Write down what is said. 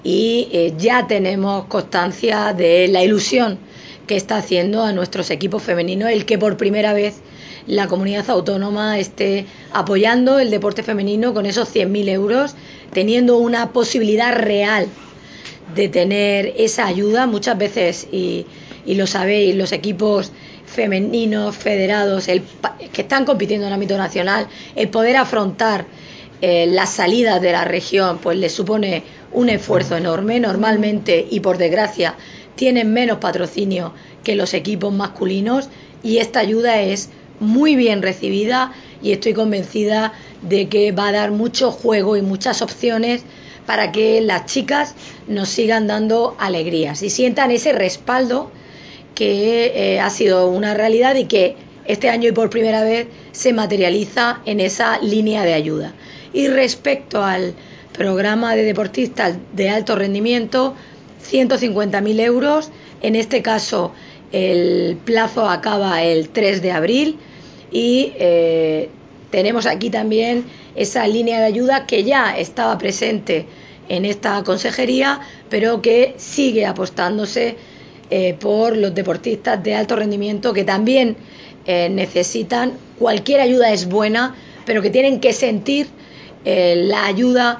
y ya tenemos constancia de la ilusión que está haciendo a nuestros equipos femeninos el que por primera vez la comunidad autónoma esté apoyando el deporte femenino con esos 100.000 euros, teniendo una posibilidad real de tener esa ayuda. Muchas veces, y lo sabéis, los equipos femeninos federados que están compitiendo en el ámbito nacional, el poder afrontar las salidas de la región pues les supone un esfuerzo enorme. Normalmente, y por desgracia, tienen menos patrocinio que los equipos masculinos, y esta ayuda es muy bien recibida y estoy convencida de que va a dar mucho juego y muchas opciones para que las chicas nos sigan dando alegrías y sientan ese respaldo que ha sido una realidad y que este año y por primera vez se materializa en esa línea de ayuda. Y respecto al programa de deportistas de alto rendimiento, 150.000 euros. En este caso, el plazo acaba el 3 de abril y tenemos aquí también esa línea de ayuda que ya estaba presente en esta consejería, pero que sigue apostándose por los deportistas de alto rendimiento que también necesitan. Cualquier ayuda es buena, pero que tienen que sentir la ayuda